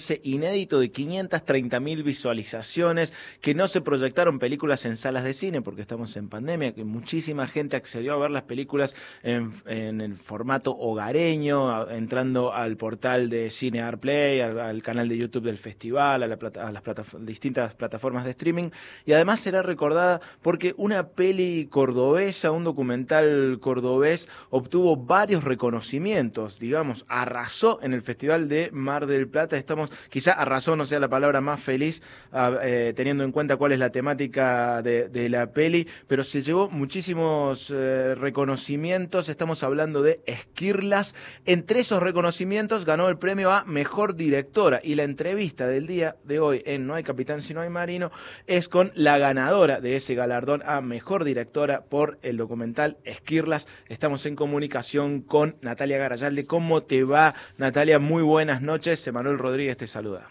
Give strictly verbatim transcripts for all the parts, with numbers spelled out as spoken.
alcance inédito de quinientas treinta mil visualizaciones, que no se proyectaron películas en salas de cine porque estamos en pandemia, que muchísima gente accedió a ver las películas en, en el formato hogareño, a, entrando al portal de Cinear Play, al, al canal de YouTube del festival, a, la plata, a las plataf- distintas plataformas de streaming, y además será recordada porque una peli cordobesa, un documental cordobés, obtuvo varios reconocimientos, digamos, arrasó en el Festival de Mar del Plata. Estamos, quizá arrasó no sea la palabra más feliz, eh, teniendo en cuenta cuál es la temática de, de la peli, pero se llevó muchísimos eh, reconocimientos. Estamos hablando de Esquirlas. Entre esos reconocimientos ganó el premio a Mejor Directora, y la entrevista del día de hoy en No hay capitán si no hay marino es con la ganadora de ese galardón a Mejor Directora por el documental Esquirlas. Estamos en comunicación con Natalia Garayalde. ¿Cómo te va, Natalia? Muy buenas noches. Emanuel Rodríguez te saluda.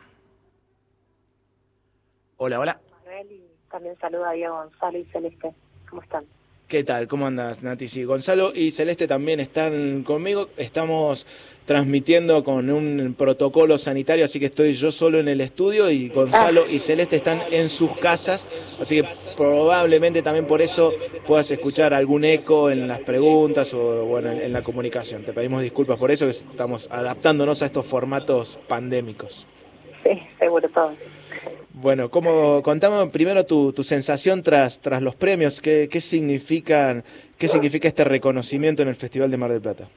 Hola, hola. Manuel, y también saluda a Diego Gonzalo y Celeste. ¿Cómo están? ¿Qué tal? ¿Cómo andas, Nati? Sí, Gonzalo y Celeste también están conmigo. Estamos transmitiendo con un protocolo sanitario, así que estoy yo solo en el estudio y Gonzalo ah. y Celeste están en sus casas, así que probablemente también por eso puedas escuchar algún eco en las preguntas o bueno, en, en la comunicación. Te pedimos disculpas por eso, que estamos adaptándonos a estos formatos pandémicos. Sí, seguro todo. Bueno, ¿cómo, contame primero tu, tu sensación tras, tras los premios? ¿Qué, qué, significan, ¿Qué significa este reconocimiento en el Festival de Mar del Plata?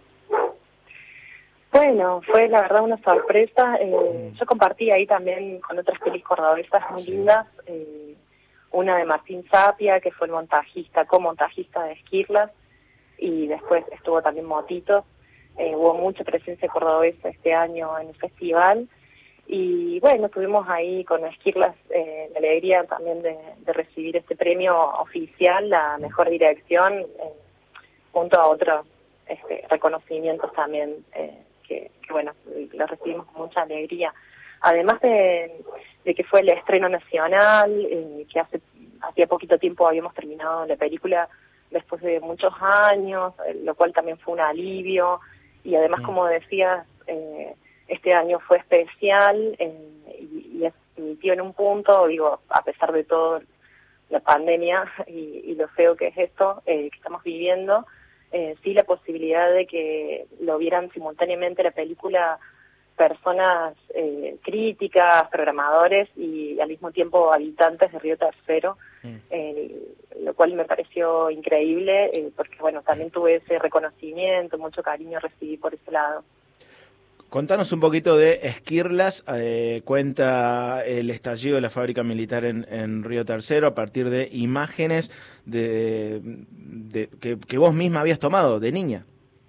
Bueno, fue la verdad una sorpresa. Eh, mm. Yo compartí ahí también con otras pelis cordobesas muy sí. lindas. Eh, una de Martín Sapia, que fue el montajista, co-montajista de Esquirlas, y después estuvo también Motito. Eh, hubo mucha presencia cordobesa este año en el festival. Y bueno, estuvimos ahí con Esquirlas, eh, la alegría también de, de recibir este premio oficial, la mejor dirección, eh, junto a otros este, reconocimientos también, eh, que, que bueno, los recibimos con mucha alegría. Además de, de que fue el estreno nacional, eh, que hace hacía poquito tiempo habíamos terminado la película después de muchos años, eh, lo cual también fue un alivio, y además, como decías, eh, este año fue especial eh, y, y es emitido en un punto, digo, a pesar de todo la pandemia y, y lo feo que es esto eh, que estamos viviendo, eh, sí la posibilidad de que lo vieran simultáneamente la película personas eh, críticas, programadores y al mismo tiempo habitantes de Río Tercero, mm. eh, lo cual me pareció increíble eh, porque bueno, también tuve ese reconocimiento, mucho cariño recibí por ese lado. Contanos un poquito de Esquirlas. Eh, cuenta el estallido de la fábrica militar en, en Río Tercero a partir de imágenes de, de que, que vos misma habías tomado de niña.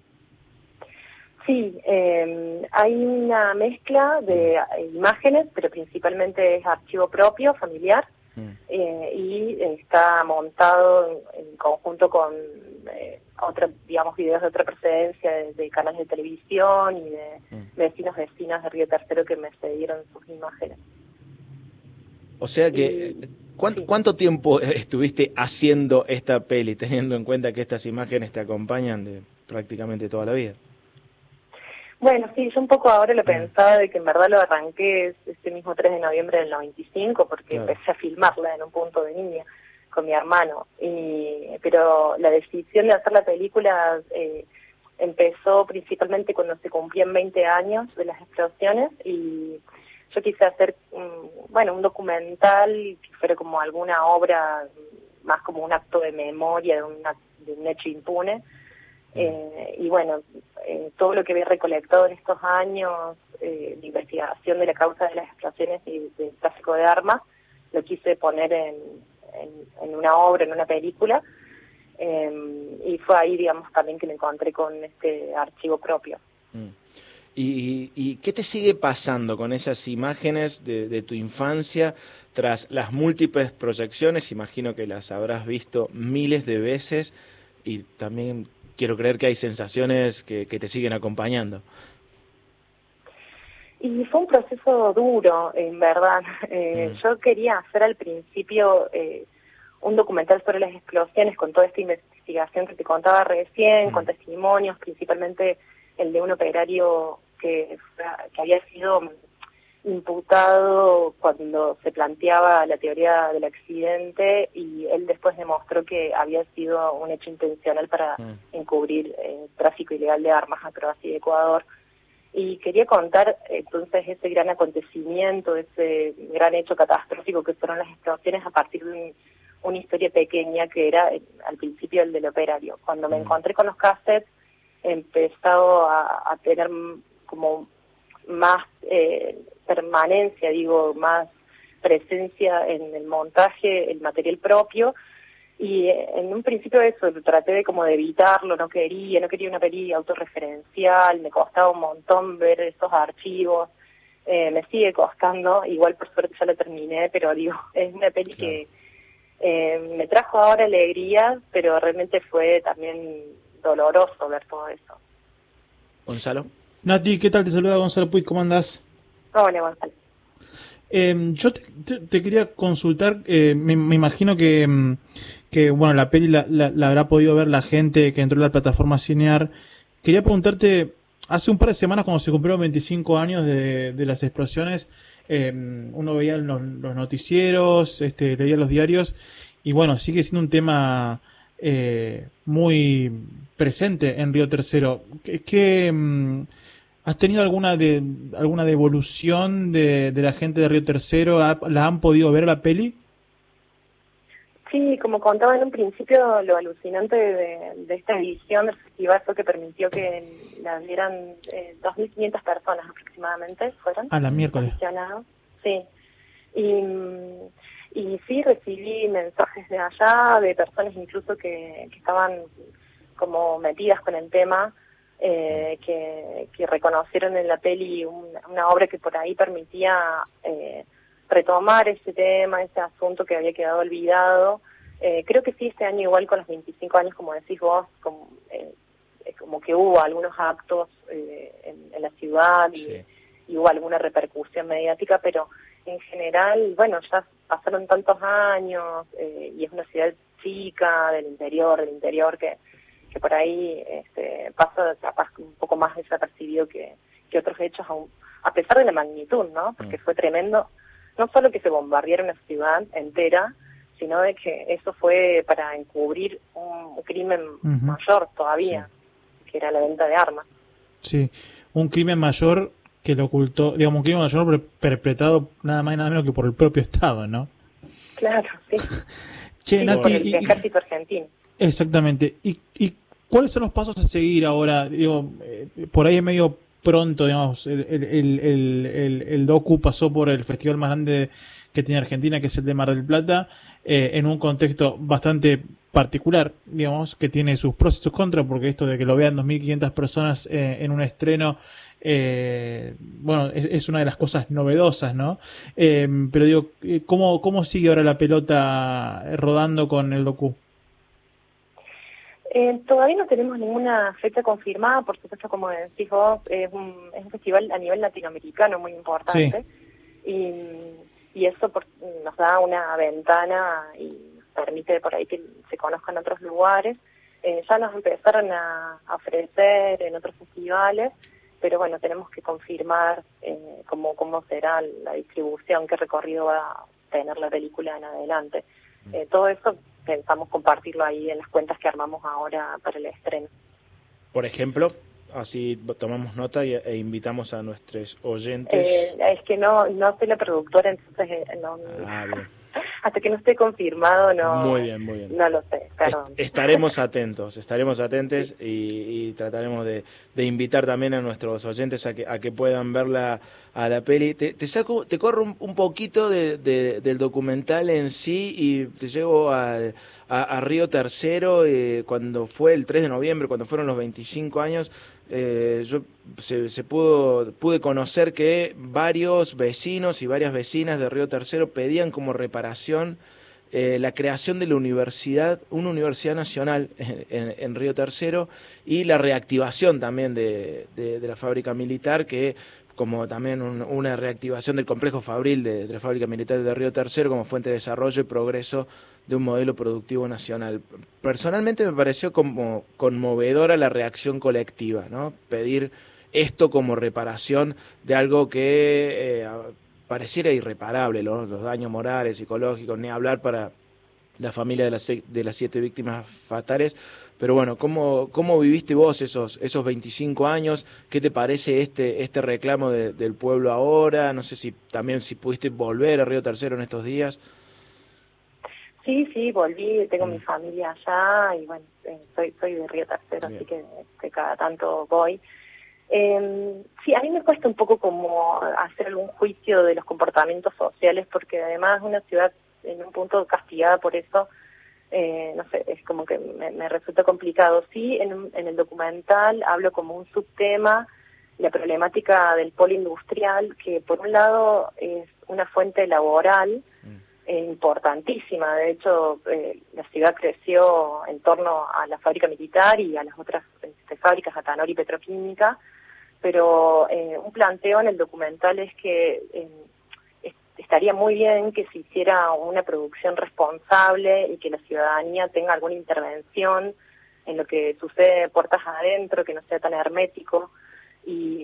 Sí, eh, hay una mezcla de mm. imágenes, pero principalmente es archivo propio, familiar, mm. eh, y está montado en, en conjunto con eh, otra, digamos, videos de otra procedencia, de, de canales de televisión y de mm. vecinos, vecinas de Río Tercero que me cedieron sus imágenes. O sea que, y, ¿cuánto, sí. ¿cuánto tiempo estuviste haciendo esta peli, teniendo en cuenta que estas imágenes te acompañan de prácticamente toda la vida? Bueno, sí, yo un poco ahora lo pensaba de que en verdad lo arranqué este mismo tres de noviembre del noventa y cinco, porque claro. empecé a filmarla en un punto de niña con mi hermano. Y, pero la decisión de hacer la película eh, empezó principalmente cuando se cumplían veinte años de las explosiones, y yo quise hacer, um, bueno, un documental que fuera como alguna obra, más como un acto de memoria de, una, de un hecho impune. Eh, y bueno, eh, todo lo que había recolectado en estos años eh, de investigación de la causa de las explosiones y del tráfico de armas, lo quise poner en, en, en una obra, en una película, eh, y fue ahí, digamos, también que me encontré con este archivo propio. Mm. ¿Y, ¿Y qué te sigue pasando con esas imágenes de, de tu infancia tras las múltiples proyecciones? Imagino que las habrás visto miles de veces y también quiero creer que hay sensaciones que, que te siguen acompañando. Y fue un proceso duro, en verdad. Eh, mm. Yo quería hacer al principio eh, un documental sobre las explosiones con toda esta investigación que te contaba recién, mm. con testimonios, principalmente el de un operario que, que había sido imputado cuando se planteaba la teoría del accidente, y él después demostró que había sido un hecho intencional para mm. encubrir eh, tráfico ilegal de armas a Croacia y Ecuador. Y quería contar entonces ese gran acontecimiento, ese gran hecho catastrófico que fueron las explosiones, a partir de un, una historia pequeña que era eh, al principio el del operario. Cuando me encontré con los cassettes, he empezado a, a tener como más eh, permanencia, digo, más presencia en el montaje, el material propio. Y en un principio eso, traté de como de evitarlo, no quería, no quería una peli autorreferencial, me costaba un montón ver esos archivos, eh, me sigue costando, igual por suerte ya lo terminé, pero digo, es una peli claro. que eh, me trajo ahora alegría, pero realmente fue también doloroso ver todo eso. Gonzalo. Nati, ¿qué tal? Te saluda Gonzalo Puig, ¿cómo andás? Hola, Gonzalo. Eh, yo te, te, te quería consultar, eh, me, me imagino que, que bueno, la peli la, la, la habrá podido ver la gente que entró en la plataforma Cinear. Quería preguntarte, hace un par de semanas cuando se cumplieron veinticinco años de, de las explosiones, eh, uno veía los, los noticieros, este, leía los diarios, y bueno, sigue siendo un tema eh, muy presente en Río Tercero. ¿Qué, qué ¿Has tenido alguna de alguna devolución de, de la gente de Río Tercero? ¿La han podido ver la peli? Sí, como contaba en un principio, lo alucinante de, de esta edición del festival fue que permitió que la vieran eh, dos mil quinientas personas aproximadamente, fueron. Ah, la miércoles. Sí. Y, y sí, recibí mensajes de allá, de personas incluso que, que estaban como metidas con el tema, Eh, que, que reconocieron en la peli una, una obra que por ahí permitía eh, retomar ese tema, ese asunto que había quedado olvidado. Eh, creo que sí, este año igual con los veinticinco años, como decís vos, como, eh, como que hubo algunos actos eh, en, en la ciudad y, sí. y hubo alguna repercusión mediática, pero en general, bueno, ya pasaron tantos años eh, y es una ciudad chica, del interior, del interior que que por ahí este, pasa capaz un poco más desapercibido que, que otros hechos, aún, a pesar de la magnitud, ¿no? Porque fue tremendo, no solo que se bombardeara una ciudad entera, sino de que eso fue para encubrir un, un crimen uh-huh. mayor todavía, sí. que era la venta de armas. Sí, un crimen mayor que lo ocultó, digamos, un crimen mayor perpetrado nada más y nada menos que por el propio Estado, ¿no? Claro, sí. Che, sí, Nati, por el y, ejército argentino. Exactamente. ¿Y, y cuáles son los pasos a seguir ahora? Digo, eh, por ahí es medio pronto, digamos, el, el, el, el, el docu pasó por el festival más grande que tiene Argentina, que es el de Mar del Plata, eh, en un contexto bastante particular, digamos, que tiene sus pros y sus contras, porque esto de que lo vean dos mil quinientas personas eh, en un estreno, eh, bueno, es, es una de las cosas novedosas, ¿no? Eh, pero digo, ¿cómo, cómo sigue ahora la pelota rodando con el docu? Eh, todavía no tenemos ninguna fecha confirmada, por supuesto, como decís vos, es un, es un festival a nivel latinoamericano muy importante, sí. y, y eso por, nos da una ventana y permite por ahí que se conozcan otros lugares. Eh, ya nos empezaron a, a ofrecer en otros festivales, pero bueno, tenemos que confirmar eh, cómo, cómo será la distribución, qué recorrido va a tener la película en adelante. Eh, todo eso pensamos compartirlo ahí en las cuentas que armamos ahora para el estreno. Por ejemplo, así tomamos nota y, e invitamos a nuestros oyentes. Eh, es que no no soy la productora, entonces eh, no, ah, bien. hasta que no esté confirmado no, muy bien, muy bien. no lo sé. Perdón. Estaremos atentos, estaremos atentos y, y trataremos de, de invitar también a nuestros oyentes a que a que puedan verla a la peli. Te, te saco, te corro un, un poquito de, de, del documental en sí y te llevo a, a, a Río Tercero, eh, cuando fue el tres de noviembre, cuando fueron los veinticinco años. Eh, yo se, se pudo pude conocer que varios vecinos y varias vecinas de Río Tercero pedían como reparación eh, la creación de la universidad, una universidad nacional en, en, en Río Tercero, y la reactivación también de, de, de la fábrica militar, que como también un, una reactivación del complejo fabril de, de la fábrica militar de Río Tercero como fuente de desarrollo y progreso de un modelo productivo nacional. Personalmente me pareció como conmovedora la reacción colectiva, ¿no? Pedir esto como reparación de algo que eh, pareciera irreparable, ¿no? Los daños morales, psicológicos, ni hablar para la familia de las, de las siete víctimas fatales. Pero bueno, ¿cómo, cómo viviste vos esos, esos veinticinco años? ¿Qué te parece este, este reclamo de, del pueblo ahora? No sé si también si pudiste volver a Río Tercero en estos días. Sí, sí, volví, tengo mm. mi familia allá y bueno, eh, soy, soy de Río Tercero, Bien. así que, que cada tanto voy. Eh, sí, a mí me cuesta un poco como hacer algún juicio de los comportamientos sociales, porque además es una ciudad en un punto castigada por eso. Eh, no sé, es como que me, me resulta complicado. Sí, en, en el documental hablo como un subtema la problemática del polo industrial, que por un lado es una fuente laboral mm. eh, importantísima. De hecho, eh, la ciudad creció en torno a la fábrica militar y a las otras este, fábricas, Atanor y Petroquímica, pero eh, un planteo en el documental es que eh, estaría muy bien que se hiciera una producción responsable y que la ciudadanía tenga alguna intervención en lo que sucede puertas adentro, que no sea tan hermético y,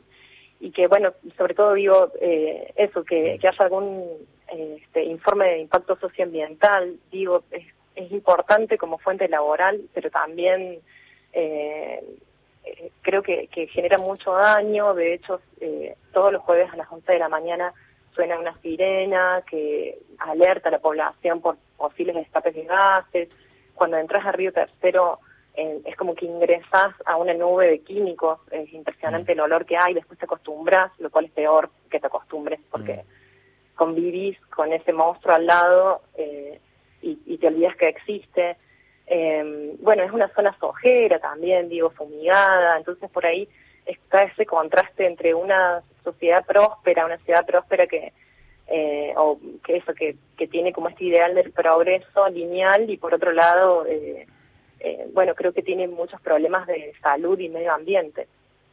y que, bueno, sobre todo digo eh, eso, que, que haya algún eh, este, informe de impacto socioambiental. Digo, es, es importante como fuente laboral, pero también eh, eh, creo que, que genera mucho daño. De hecho, eh, todos los jueves a las once de la mañana suena una sirena que alerta a la población por posibles escapes de gases. Cuando entras a Río Tercero eh, es como que ingresas a una nube de químicos, es impresionante el olor que hay, después te acostumbras, lo cual es peor que te acostumbres porque mm. convivís con ese monstruo al lado eh, y, y te olvidas que existe. Eh, bueno, es una zona sojera también, digo, fumigada, entonces por ahí está ese contraste entre una sociedad próspera, una ciudad próspera que eh, o que eso que, que tiene como este ideal del progreso lineal y por otro lado eh, eh, bueno, creo que tiene muchos problemas de salud y medio ambiente.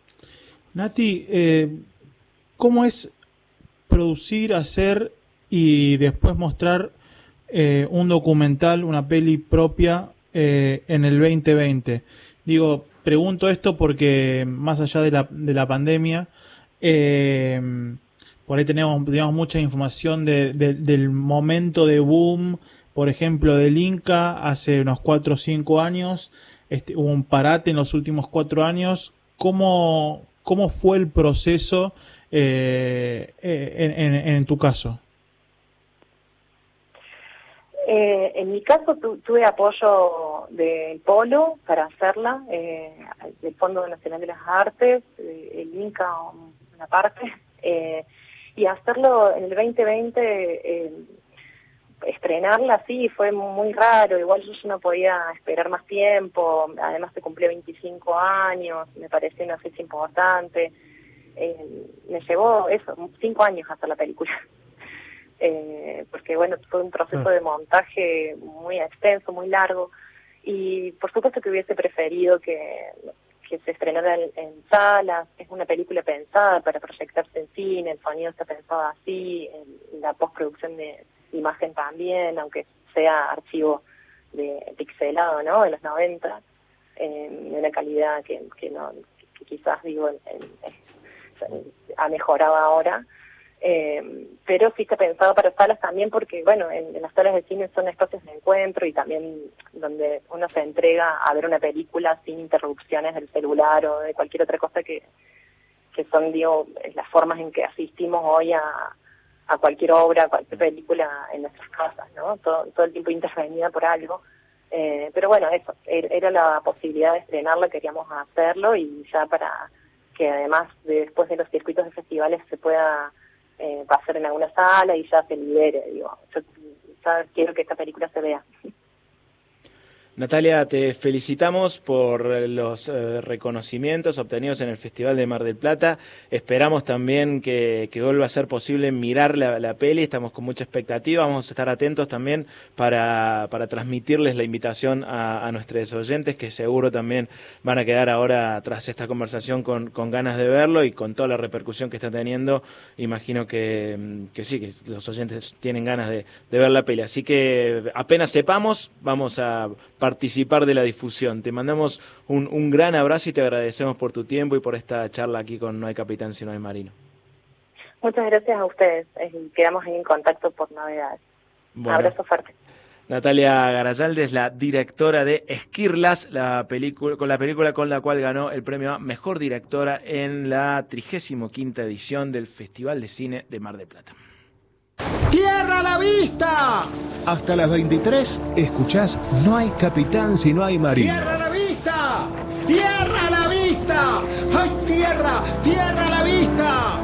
Nati, eh, ¿cómo es producir, hacer y después mostrar eh, un documental, una peli propia eh, en el veinte veinte? Digo, pregunto esto porque más allá de la, de la pandemia, eh, por ahí tenemos, tenemos mucha información de, de, del momento de boom, por ejemplo, del Inca hace unos cuatro o cinco años, este, hubo un parate en los últimos cuatro años. ¿Cómo, cómo fue el proceso eh, en, en, en tu caso? Eh, en mi caso tu, tuve apoyo del Polo para hacerla, eh, del Fondo Nacional de las Artes, eh, el Inca una parte, eh, y hacerlo en el veinte veinte, eh, estrenarla sí fue muy raro. Igual yo no podía esperar más tiempo, además se cumplió veinticinco años, me pareció una fecha importante, eh, me llevó eso, cinco años hacer la película. Eh, porque bueno, fue un proceso de montaje muy extenso, muy largo, y por supuesto que hubiese preferido que, que se estrenara en, en salas. Es una película pensada para proyectarse en cine, el sonido está pensado así, en la postproducción de imagen también, aunque sea archivo de pixelado, ¿no?, de los noventa, eh, de una calidad que, que no que quizás digo en, en, en, ha mejorado ahora. Eh, pero sí está pensado para salas también porque, bueno, en, en las salas de cine son espacios de encuentro y también donde uno se entrega a ver una película sin interrupciones del celular o de cualquier otra cosa que, que son, digo, las formas en que asistimos hoy a, a cualquier obra, a cualquier película en nuestras casas, ¿no? Todo, todo el tiempo intervenida por algo. Eh, pero bueno, eso, era la posibilidad de estrenarla, queríamos hacerlo y ya para que además de, después de los circuitos de festivales se pueda Eh, pasar en alguna sala y ya se libere, digo, yo ya quiero que esta película se vea. Natalia, te felicitamos por los eh, reconocimientos obtenidos en el Festival de Mar del Plata. Esperamos también que, que vuelva a ser posible mirar la, la peli. Estamos con mucha expectativa. Vamos a estar atentos también para, para transmitirles la invitación a, a nuestros oyentes, que seguro también van a quedar ahora, tras esta conversación, con, con ganas de verlo y con toda la repercusión que está teniendo. Imagino que, que sí, que los oyentes tienen ganas de, de ver la peli. Así que apenas sepamos, vamos a participar de la difusión. Te mandamos un, un gran abrazo y te agradecemos por tu tiempo y por esta charla aquí con No hay capitán si no hay marino. Muchas gracias a ustedes. Eh, quedamos ahí en contacto por novedades. Bueno. Abrazo fuerte. Natalia Garayalde es la directora de Esquirlas, la película, con la película con la cual ganó el premio a Mejor Directora en la trigésima quinta edición del Festival de Cine de Mar del Plata. ¡Tierra a la vista! Hasta las veintitrés escuchás No hay capitán si no hay marino. ¡Tierra a la vista! ¡Tierra a la vista! ¡Ay, tierra! ¡Tierra a la vista!